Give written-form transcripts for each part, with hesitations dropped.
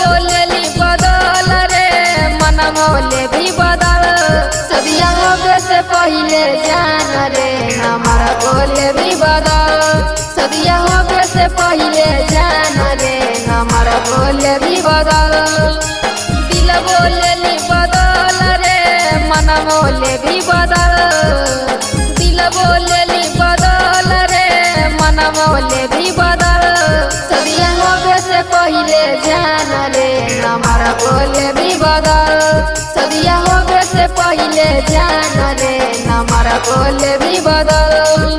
बोलेली बदल रे मन मोले भी बदल सदिया होवे से पहले जान रे हमारा बोले भी बदल सदिया होवे से पहले जान रे हमारा बोले भी बदल दिल बोलेली बदल रे मन मोले भी बदल दिल बोलेली बदल रे मन मोले भी बदल सदिया होवे से पहले जान रे हमारा बोले भी बदल सदिया होवे से पहले जान रे हमारा बोले भी बदल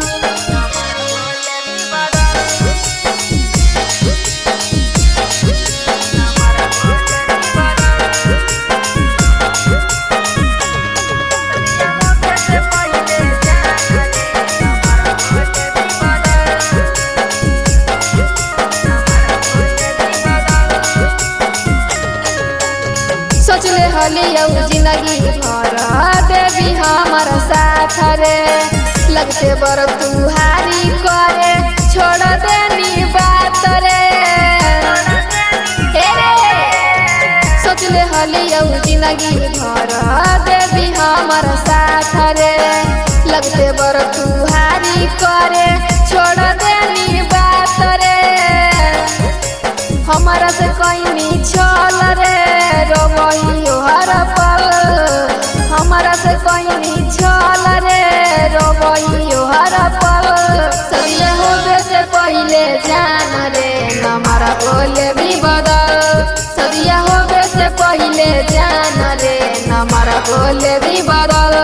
सोचले हलियौ जिंदगी भर देवी हमार साथ रे लगते बर तुहारी करे छोड़ देनी बात रे सोचले हलियौ जिंदगी भर देवी हमार साथ रे लगते बर तुहारी करे छोड़ देनी बात रे हमारा से कहीं चल रे रोबइयो हर पल हमारा से कहीं चल रे रोबइयो हर पल सदिया होवे से पहले जान रे हमारा बोले भी बदल सदिया होवे से पहले जान रे हमारा बोले भी बदल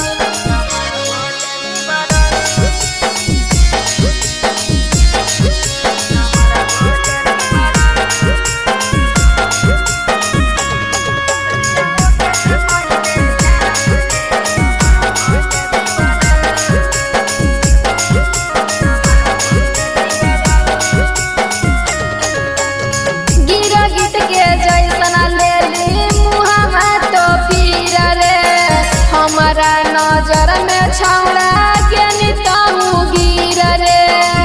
नजर में छौड़ा के निताऊ गिर रे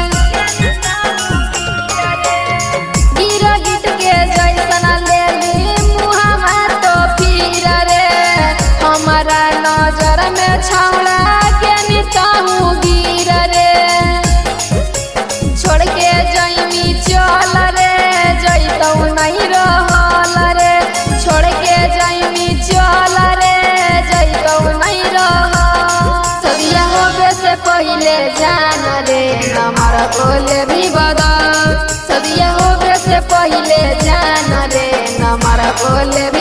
गिर गिट के जैसन लेली मुहावा तो फिर रे हमारा नजर में छौड़ा के निताऊ गिर रे छोड़ के जइमी चल रे जइतौ नहीं रहल रे छोड़ के जइमी चल रे जइतौ नहीं पहले जान रे हमारा बोले भी बदल सदिया होवे से पहले जान रे हमारा बोले